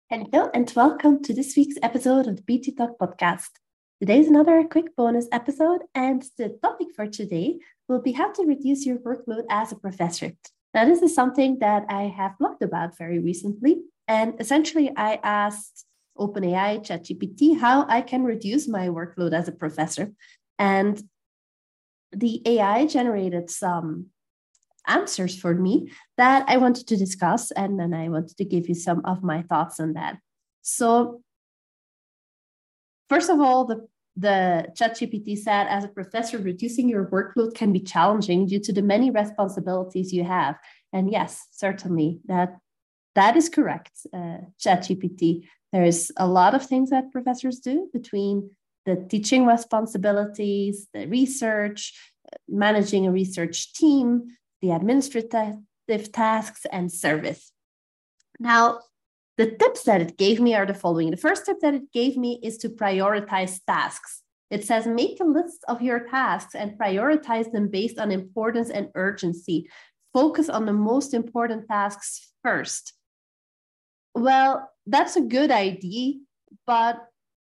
Hello and welcome to this week's episode of the BT Talk podcast. Today is another quick bonus episode, and the topic for today will be how to reduce your workload as a professor. Now, this is something that I have blogged about very recently, and essentially I asked OpenAI, ChatGPT, how I can reduce my workload as a professor. And the AI generated some answers for me that I wanted to discuss, and then I wanted to give you some of my thoughts on that. So, first of all, the ChatGPT said, as a professor, reducing your workload can be challenging due to the many responsibilities you have. And yes, certainly that is correct, ChatGPT. There is a lot of things that professors do between the teaching responsibilities, the research, managing a research team, the administrative tasks, and service. Now, the tips that it gave me are the following. The first tip that it gave me is to prioritize tasks. It says, make a list of your tasks and prioritize them based on importance and urgency. Focus on the most important tasks first. Well, that's a good idea, but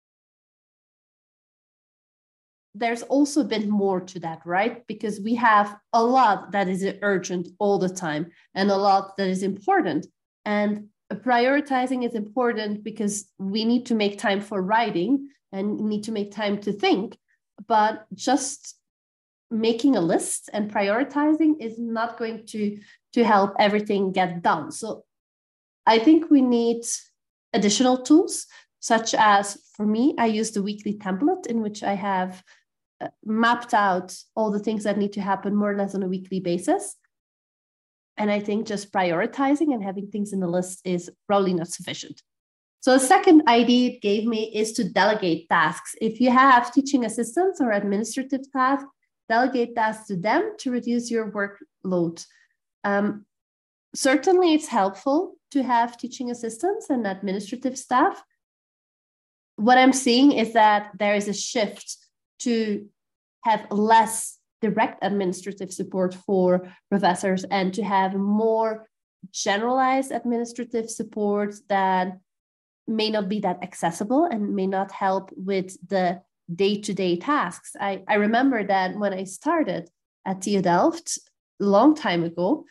there's also a bit more to that, right? Because we have a lot that is urgent all the time and a lot that is important. And prioritizing is important because we need to make time for writing and need to make time to think. But just making a list and prioritizing is not going to help everything get done. So I think we need additional tools, such as, for me, I use the weekly template in which I have mapped out all the things that need to happen more or less on a weekly basis. And I think just prioritizing and having things in the list is probably not sufficient. So the second idea it gave me is to delegate tasks. If you have teaching assistants or administrative tasks, delegate tasks to them to reduce your workload. Certainly, it's helpful to have teaching assistants and administrative staff. What I'm seeing is that there is a shift to have less direct administrative support for professors and to have more generalized administrative support that may not be that accessible and may not help with the day-to-day tasks. I remember that when I started at TU Delft a long time ago,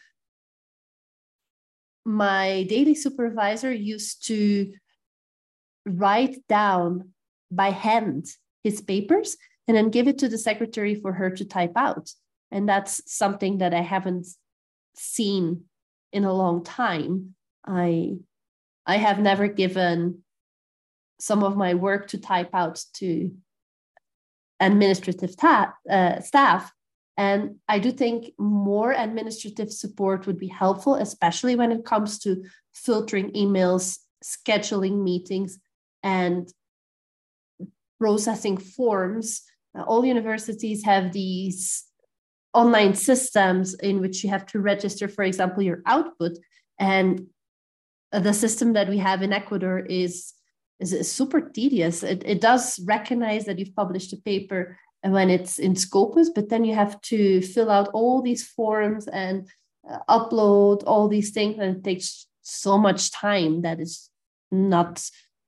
my daily supervisor used to write down by hand his papers and then give it to the secretary for her to type out. And that's something that I haven't seen in a long time. I have never given some of my work to type out to administrative staff. And I do think more administrative support would be helpful, especially when it comes to filtering emails, scheduling meetings, and processing forms. All universities have these online systems in which you have to register, for example, your output. And the system that we have in Ecuador is super tedious. It does recognize that you've published a paper when it's in Scopus, but then you have to fill out all these forms and upload all these things, and it takes so much time that is not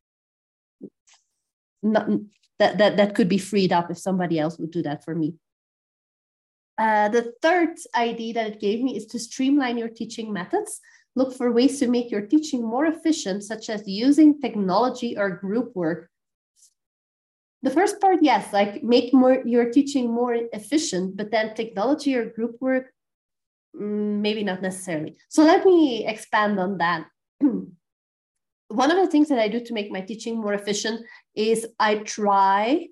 that could be freed up if somebody else would do that for me. The third idea that it gave me is to streamline your teaching methods. Look for ways to make your teaching more efficient, such as using technology or group work. The first part, yes, like make your teaching more efficient, but then technology or group work, maybe not necessarily. So let me expand on that. One of the things that I do to make my teaching more efficient is I try,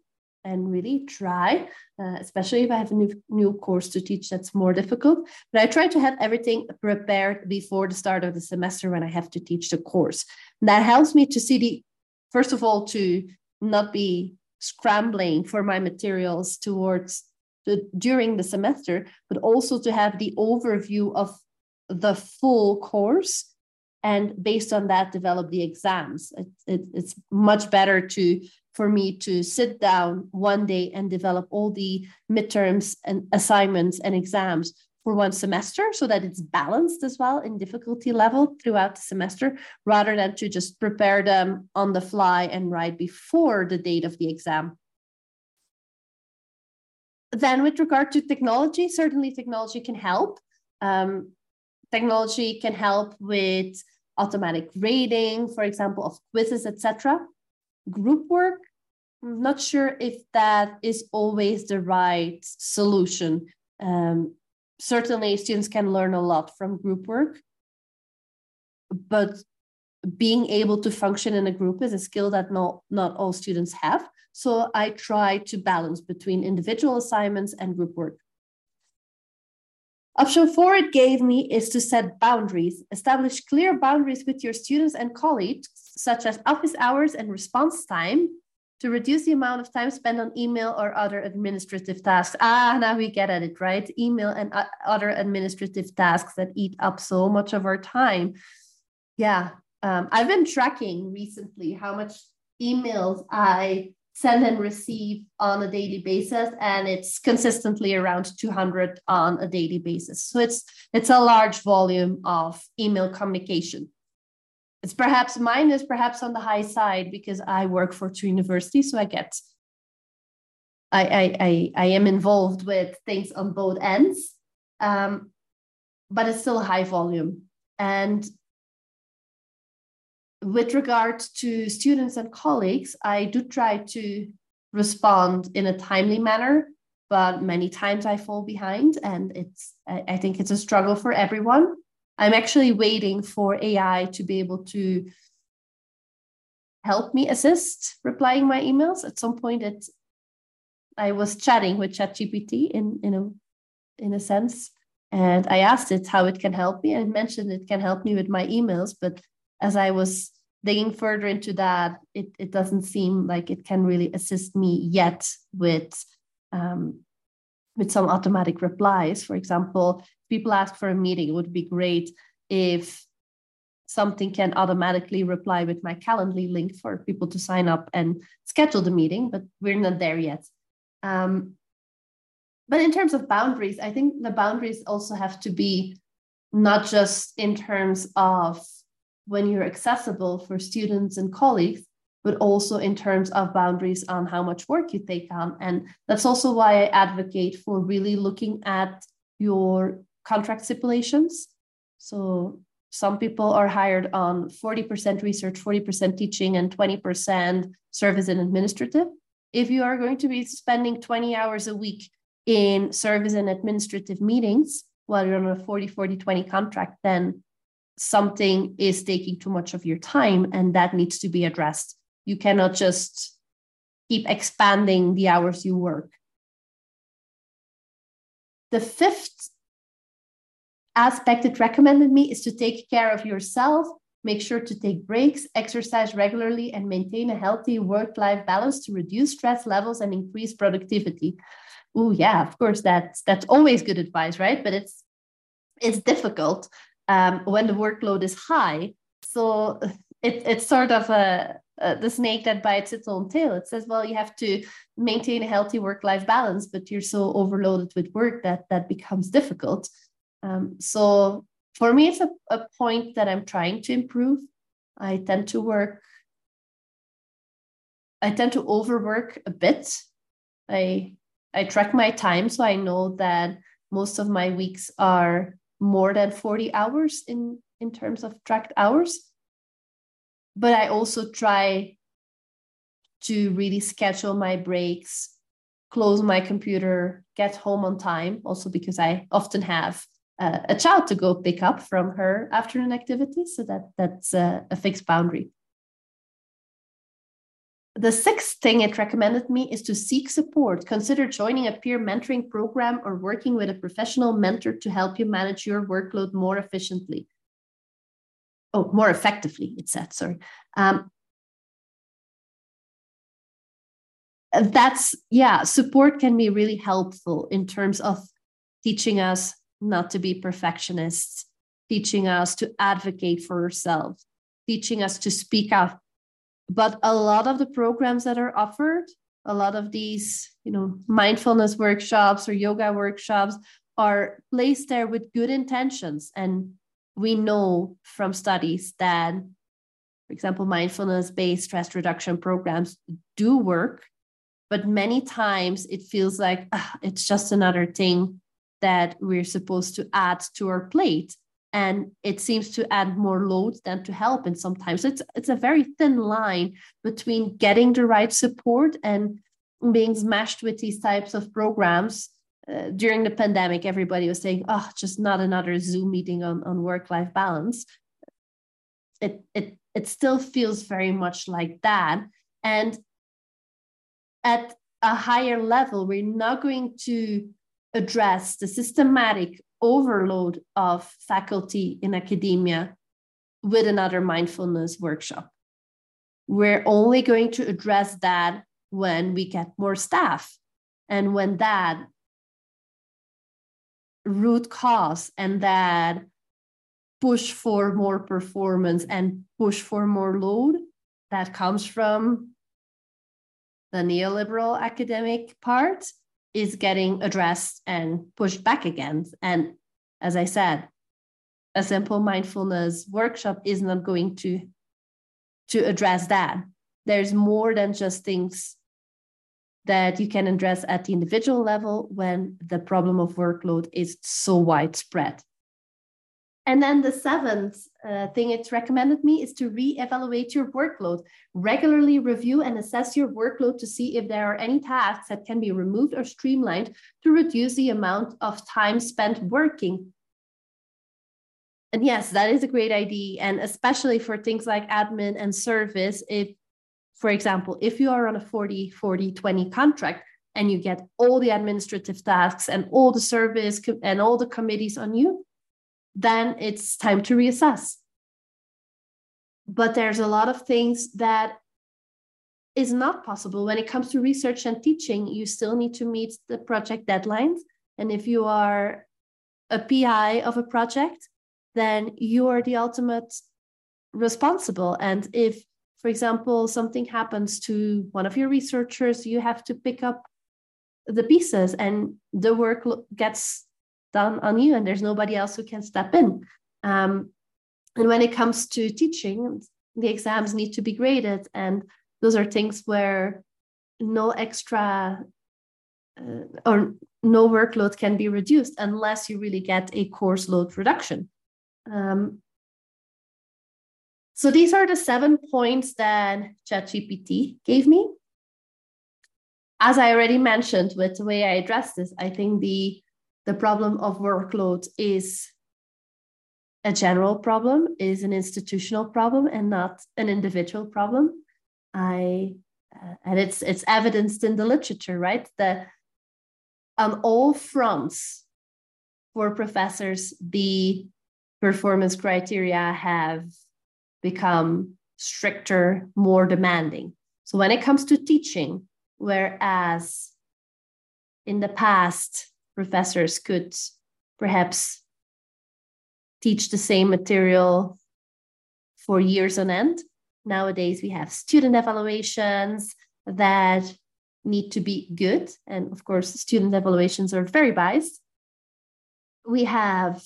especially if I have a new course to teach that's more difficult, but I try to have everything prepared before the start of the semester when I have to teach the course. And that helps me to see first of all, to not be scrambling for my materials during the semester, but also to have the overview of the full course, and based on that, develop the exams. It's much better for me to sit down one day and develop all the midterms and assignments and exams for one semester so that it's balanced as well in difficulty level throughout the semester, rather than to just prepare them on the fly and right before the date of the exam. Then with regard to technology, certainly technology can help. Technology can help with automatic grading, for example, of quizzes, etc. Group work, I'm not sure if that is always the right solution. Certainly students can learn a lot from group work, but being able to function in a group is a skill that not all students have. So I try to balance between individual assignments and group work. Option 4 it gave me is to set boundaries. Establish clear boundaries with your students and colleagues, such as office hours and response time, to reduce the amount of time spent on email or other administrative tasks. Now we get at it, right? Email and other administrative tasks that eat up so much of our time. Yeah, I've been tracking recently how much emails I send and receive on a daily basis, and it's consistently around 200 on a daily basis. So it's a large volume of email communication. It's perhaps mine is perhaps on the high side because I work for two universities, so I am involved with things on both ends, but it's still a high volume. And with regard to students and colleagues, I do try to respond in a timely manner, but many times I fall behind, and I think it's a struggle for everyone. I'm actually waiting for AI to be able to help me assist replying my emails. At some point, I was chatting with ChatGPT in a sense, and I asked it how it can help me, and it mentioned it can help me with my emails. But as I was digging further into that, it doesn't seem like it can really assist me yet with some automatic replies. For example, if people ask for a meeting, it would be great if something can automatically reply with my Calendly link for people to sign up and schedule the meeting, but we're not there yet. But in terms of boundaries, I think the boundaries also have to be not just in terms of when you're accessible for students and colleagues, but also in terms of boundaries on how much work you take on. And that's also why I advocate for really looking at your contract stipulations. So some people are hired on 40% research, 40% teaching, and 20% service and administrative. If you are going to be spending 20 hours a week in service and administrative meetings while you're on a 40-40-20 contract, then something is taking too much of your time, and that needs to be addressed. You cannot just keep expanding the hours you work. The fifth aspect it recommended me is to take care of yourself, make sure to take breaks, exercise regularly, and maintain a healthy work-life balance to reduce stress levels and increase productivity. Oh yeah, of course, that's always good advice, right? But it's difficult when the workload is high. So it's sort of the snake that bites its own tail. It says, well, you have to maintain a healthy work-life balance, but you're so overloaded with work that becomes difficult. So for me, it's a point that I'm trying to improve. I tend to overwork a bit. I track my time, so I know that most of my weeks are more than 40 hours in terms of tracked hours. But I also try to really schedule my breaks, close my computer, get home on time, also because I often have a child to go pick up from her afternoon activities. So that's a fixed boundary. The sixth thing it recommended me is to seek support. Consider joining a peer mentoring program or working with a professional mentor to help you manage your workload more efficiently. Oh, more effectively, it said, sorry. Support can be really helpful in terms of teaching us not to be perfectionists, teaching us to advocate for ourselves, teaching us to speak out. But a lot of the programs that are offered, a lot of these, mindfulness workshops or yoga workshops are placed there with good intentions. And we know from studies that, for example, mindfulness-based stress reduction programs do work, but many times it feels like it's just another thing that we're supposed to add to our plate. And it seems to add more load than to help. And sometimes it's a very thin line between getting the right support and being smashed with these types of programs. During the pandemic, everybody was saying, just not another Zoom meeting on work-life balance. It still feels very much like that. And at a higher level, we're not going to address the systematic overload of faculty in academia with another mindfulness workshop. We're only going to address that when we get more staff, and when that root cause and that push for more performance and push for more load that comes from the neoliberal academic part is getting addressed and pushed back again. And as I said, a simple mindfulness workshop is not going to address that. There's more than just things that you can address at the individual level when the problem of workload is so widespread. And then the seventh thing it's recommended me is to re-evaluate your workload. Regularly review and assess your workload to see if there are any tasks that can be removed or streamlined to reduce the amount of time spent working. And yes, that is a great idea. And especially for things like admin and service, if, for example, if you are on a 40-40-20 contract and you get all the administrative tasks and all the service and all the committees on you, then it's time to reassess. But there's a lot of things that is not possible. When it comes to research and teaching, you still need to meet the project deadlines. And if you are a PI of a project, then you are the ultimate responsible. And if, for example, something happens to one of your researchers, you have to pick up the pieces and the work gets done on you, and there's nobody else who can step in. And when it comes to teaching, the exams need to be graded, and those are things where no extra or no workload can be reduced unless you really get a course load reduction. So these are the 7 points that ChatGPT gave me. As I already mentioned, with the way I address this, I think the problem of workload is a general problem, is an institutional problem, and not an individual problem. And it's evidenced in the literature, right? That on all fronts for professors, the performance criteria have become stricter, more demanding. So when it comes to teaching, whereas in the past, professors could perhaps teach the same material for years on end, nowadays we have student evaluations that need to be good. And of course, student evaluations are very biased. We have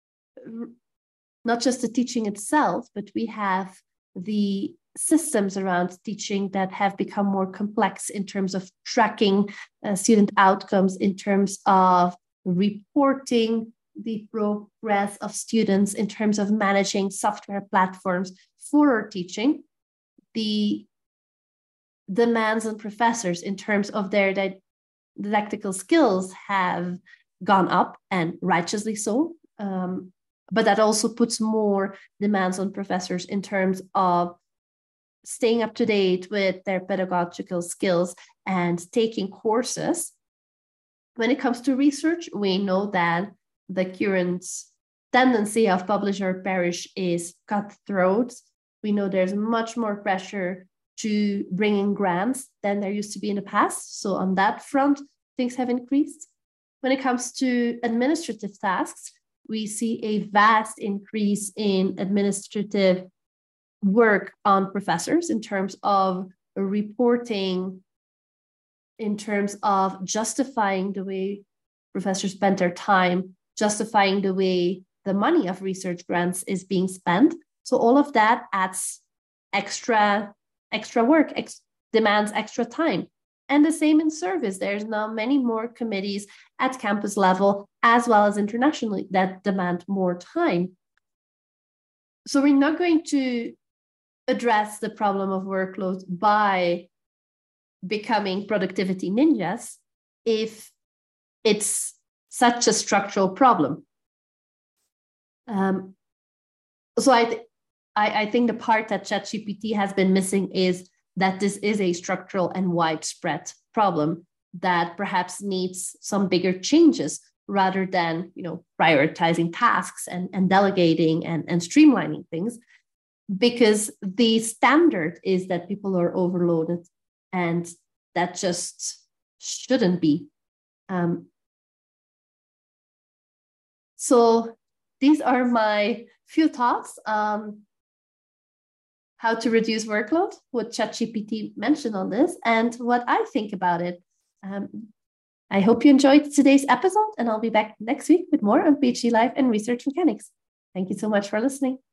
not just the teaching itself, but we have the systems around teaching that have become more complex in terms of tracking student outcomes, in terms of reporting the progress of students, in terms of managing software platforms for our teaching. The demands on professors in terms of their didactical skills have gone up, and righteously so. But that also puts more demands on professors in terms of staying up to date with their pedagogical skills and taking courses. When it comes to research, we know that the current tendency of publish or perish is cutthroat. We know there's much more pressure to bring in grants than there used to be in the past. So on that front, things have increased. When it comes to administrative tasks, we see a vast increase in administrative work on professors in terms of reporting, in terms of justifying the way professors spend their time justifying the way the money of research grants is being spent. So all of that adds extra work, demands extra time. And the same in service. There's now many more committees at campus level as well as internationally that demand more time. So we're not going to address the problem of workload by becoming productivity ninjas if it's such a structural problem. So I think the part that ChatGPT has been missing is that this is a structural and widespread problem that perhaps needs some bigger changes rather than, prioritizing tasks and delegating and streamlining things, because the standard is that people are overloaded, and that just shouldn't be. So these are my few thoughts on how to reduce workload, what ChatGPT mentioned on this, and what I think about it. I hope you enjoyed today's episode, and I'll be back next week with more on PhD Life and Research Mechanics. Thank you so much for listening.